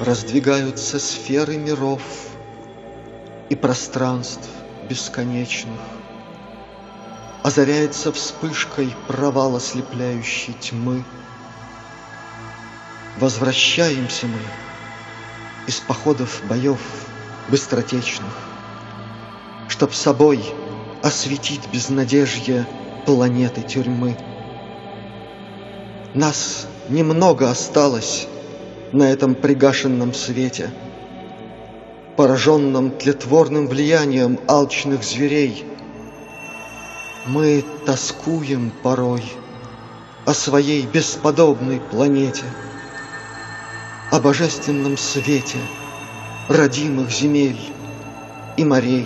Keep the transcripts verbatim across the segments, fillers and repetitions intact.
Раздвигаются сферы миров и пространств бесконечных. Озаряется вспышкой провал ослепляющей тьмы. Возвращаемся мы из походов боев быстротечных, чтоб собой осветить безнадежье планеты тюрьмы. Нас немного осталось на этом пригашенном свете, пораженном тлетворным влиянием алчных зверей. Мы тоскуем порой о своей бесподобной планете, о божественном свете родимых земель и морей.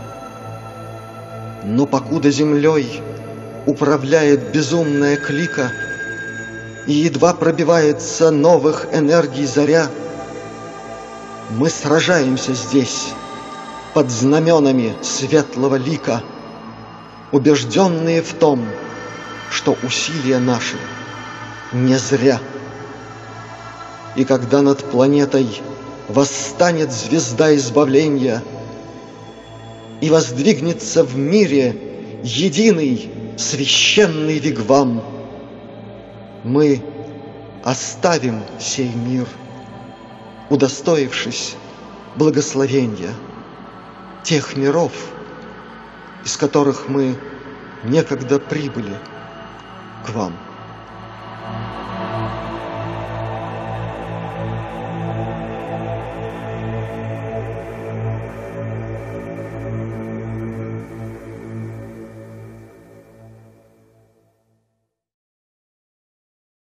Но покуда землей управляет безумная клика и едва пробивается новых энергий заря, мы сражаемся здесь под знаменами светлого лика, убежденные в том, что усилия наши не зря. И когда над планетой восстанет звезда избавления и воздвигнется в мире единый священный вигвам, мы оставим сей мир, удостоившись благословения тех миров, из которых мы некогда прибыли к вам.